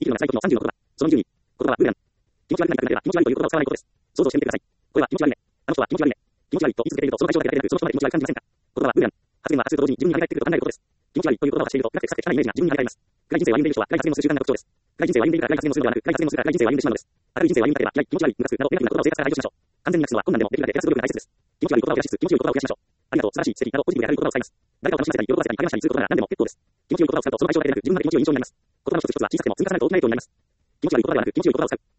きるのが辛い時の36言葉。その20に、言葉は無理。気持ち悪いなくなれば気持ち悪いという言葉を使わないことです。想像してみてください。これは気持ち悪いね。あの人は気持ち悪いね。気持ち悪いと言い続けていると、その対象だけでなく、その人まで気持ち悪い感じませんか？言葉は無理。発言は発すると同時に自分に跳ね返ってくると考えることです。気持ち悪いという言葉を発していると、暗くて臭くて汚いイメージが自分に跳ね返ります。暗い人生を歩んでいる人は暗い発言をする習慣が特徴です。暗い人生を歩んでいるから暗い発言をするのではなく、暗い発言をするから暗い人生を歩んでしまうのです。明るい人生を歩みたければ、嫌い、気持ち悪い、ムカつくなどネガティブな言葉を生活から排除しましょう。完全になくすのは困難でも、できるだけ減らす努力が大切です。気持ち悪い言葉を減らしつつ、気持ちよい言葉を増やしましょう。ありがとう、素晴らしい、素敵などポジティブで明るい言葉を使います。誰かを楽しませたり、喜ばせたり、励ましたりすることなら何でも結構です。気持ちよい言葉を使うと、その対象だけでなく、自分まで気持ちよい印象になります。言葉の一つ一つは小さくても積み重なると大きくなるようになります。気持ち悪い言葉ではなく、気持ちよい言葉を使う。